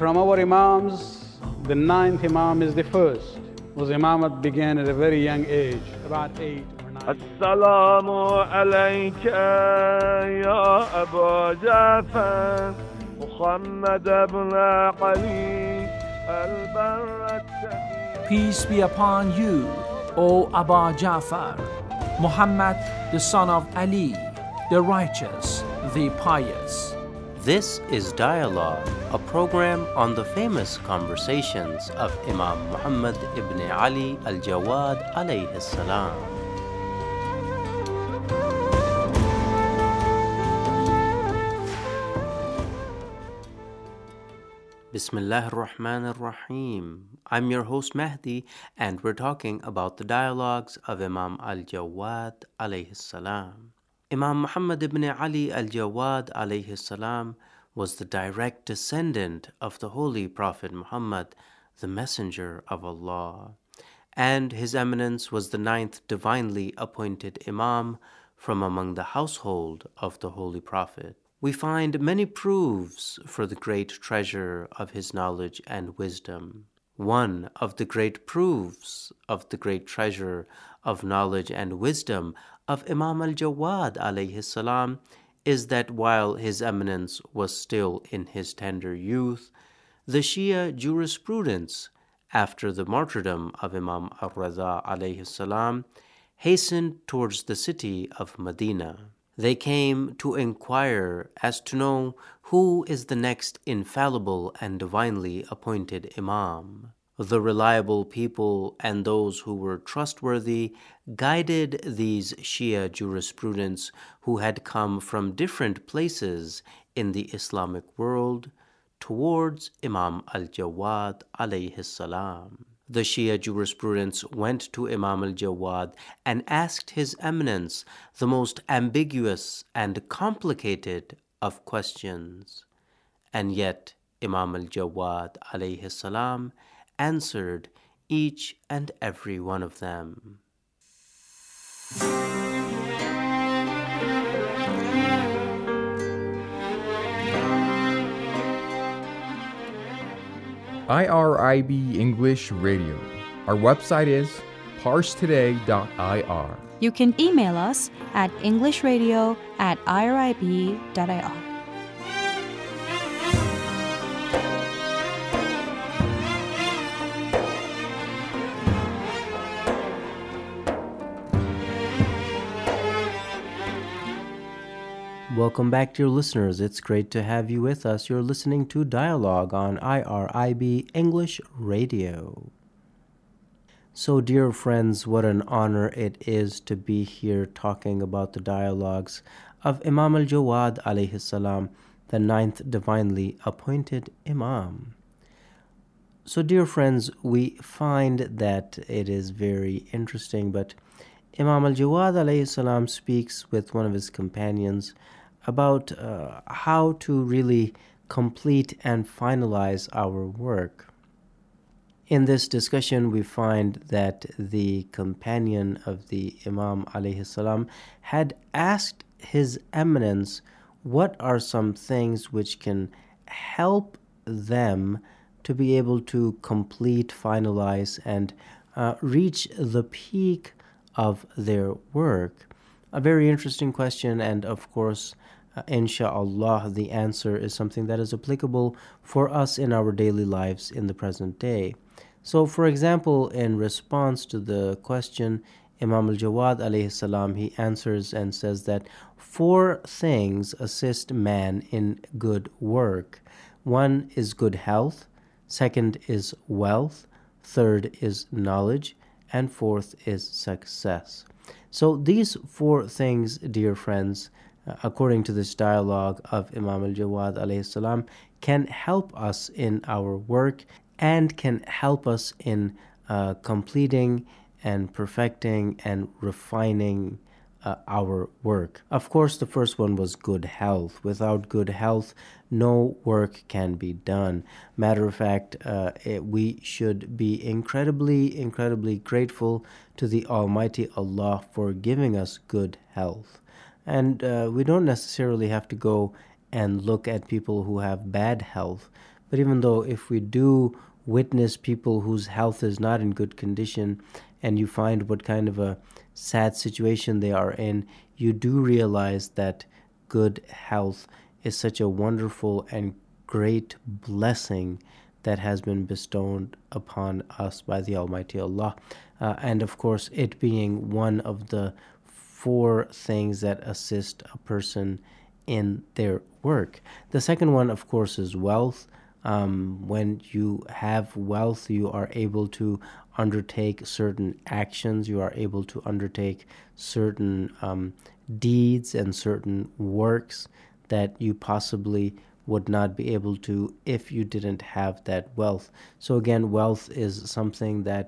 from our Imams, the ninth Imam is the first. Was Imamat began at a very young age, about 8 or 9. السلام عليك يا أبا جعفر محمد بن علي البر التقي. Peace be upon you, O Abba Ja'far, Muhammad the son of Ali, the righteous, the pious. This is Dialogue, a program on the famous conversations of Imam Muhammad ibn Ali al-Jawad alayhi salam. Bismillah ar-Rahman ar-Rahim. I'm your host Mahdi, and we're talking about the dialogues of Imam al-Jawad alayhi salam. Imam Muhammad ibn Ali al-Jawad alayhi salam was the direct descendant of the Holy Prophet Muhammad, the Messenger of Allah, and His Eminence was the ninth divinely appointed Imam from among the household of the Holy Prophet. We find many proofs for the great treasure of his knowledge and wisdom. One of the great proofs of the great treasure of knowledge and wisdom of Imam al-Jawad alayhi salam is that while His Eminence was still in his tender youth, the Shia jurisprudence, after the martyrdom of Imam al-Raza alayhi salam, hastened towards the city of Medina. They came to inquire as to know who is the next infallible and divinely appointed Imam. The reliable people and those who were trustworthy guided these Shia jurisprudents who had come from different places in the Islamic world towards Imam al-Jawad alayhi salam. The Shia jurisprudents went to Imam al-Jawad and asked His Eminence the most ambiguous and complicated of questions. And yet Imam al-Jawad alayhi salam answered each and every one of them. IRIB English Radio. Our website is parstoday.ir. You can email us at englishradio@irib.ir. Welcome back, dear listeners. It's great to have you with us. You're listening to Dialogue on IRIB English Radio. So, dear friends, what an honor it is to be here talking about the dialogues of Imam al-Jawad alayhi salam, the ninth divinely appointed Imam. So, dear friends, we find that it is very interesting, but Imam al-Jawad alayhi salam speaks with one of his companions about how to really complete and finalize our work. In this discussion, we find that the companion of the Imam alayhi salam had asked His Eminence what are some things which can help them to be able to complete, finalize, and reach the peak of their work. A very interesting question, and of course, insha'Allah, the answer is something that is applicable for us in our daily lives in the present day. So, for example, in response to the question, Imam al-Jawad alayhi salam, he answers and says that 4 things assist man in good work. One is good health, second is wealth, third is knowledge, and fourth is success. So these 4 things, dear friends, according to this dialogue of Imam al-Jawad alayhi salam, can help us in our work and can help us in completing and perfecting and refining our work. Of course, the first one was good health. Without good health, no work can be done. Matter of fact, we should be incredibly grateful to the Almighty Allah for giving us good health. And we don't necessarily have to go and look at people who have bad health, But even though if we do witness people whose health is not in good condition, and you find what kind of a sad situation they are in, you do realize that good health is such a wonderful and great blessing that has been bestowed upon us by the Almighty Allah. And of course, it being one of the 4 things that assist a person in their work. The second one, of course, is wealth. When you have wealth, you are able to undertake certain actions, you are able to undertake certain deeds and certain works that you possibly would not be able to if you didn't have that wealth. So again, wealth is something that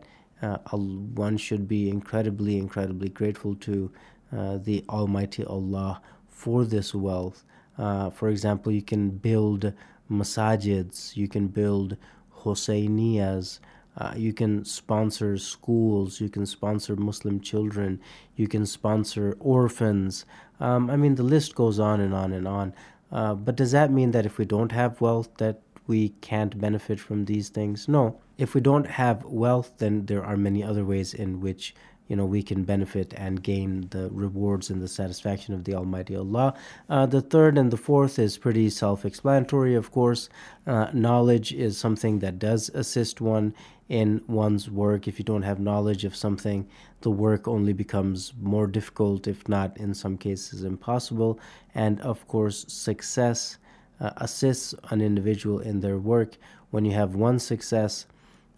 one should be incredibly grateful to the Almighty Allah for this wealth. For example, you can build masajids, you can build Hussainiyas, you can sponsor schools, you can sponsor Muslim children, you can sponsor orphans. The list goes on and on and on. But does that mean that if we don't have wealth that we can't benefit from these things? No. If we don't have wealth, then there are many other ways in which we can benefit and gain the rewards and the satisfaction of the Almighty Allah. The third and the fourth is pretty self-explanatory, of course. Knowledge is something that does assist one in one's work. If you don't have knowledge of something, the work only becomes more difficult, if not in some cases impossible. And of course, success assists an individual in their work. When you have one success,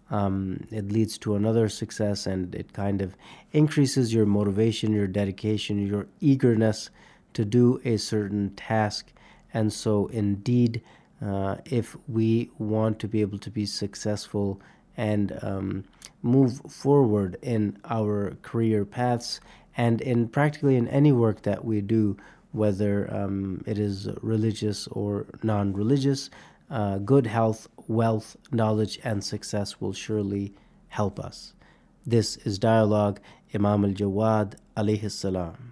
it leads to another success, and it kind of increases your motivation, your dedication, your eagerness to do a certain task. And so indeed, if we want to be able to be successful and move forward in our career paths and in practically in any work that we do, whether it is religious or non-religious, good health, wealth, knowledge, and success will surely help us. This is Dialogue, Imam al-Jawad alayhi salam.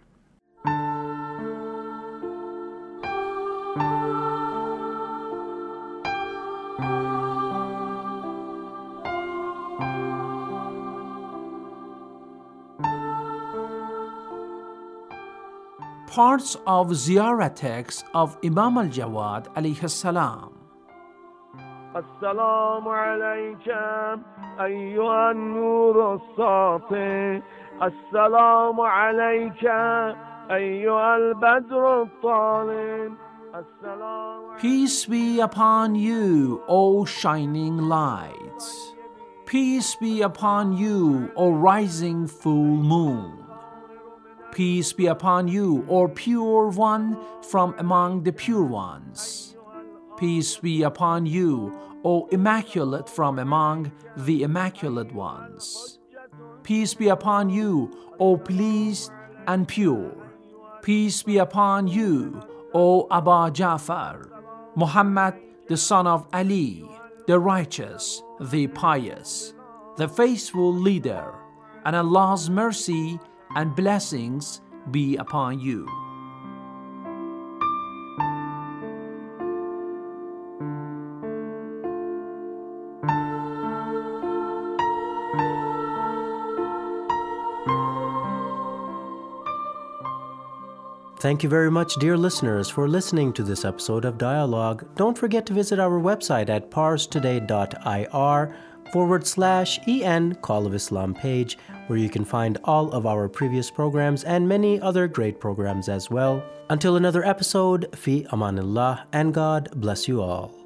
Parts of Ziyarah text of Imam al-Jawad alayhi salam. السلام عليك أيها النور الساطع السلام عليك أيها البدر الطالع السلام. Peace be upon you, O shining lights. Peace be upon you, O rising full moon. Peace be upon you, O pure one from among the pure ones. Peace be upon you, O immaculate from among the immaculate ones. Peace be upon you, O pleased and pure. Peace be upon you, O Aba Ja'far, Muhammad the son of Ali, the righteous, the pious, the faithful leader, and Allah's mercy and blessings be upon you. Thank you very much, dear listeners, for listening to this episode of Dialogue. Don't forget to visit our website at parstoday.ir/en Call of Islam page, where you can find all of our previous programs and many other great programs as well. Until another episode, fi amanillah, and God bless you all.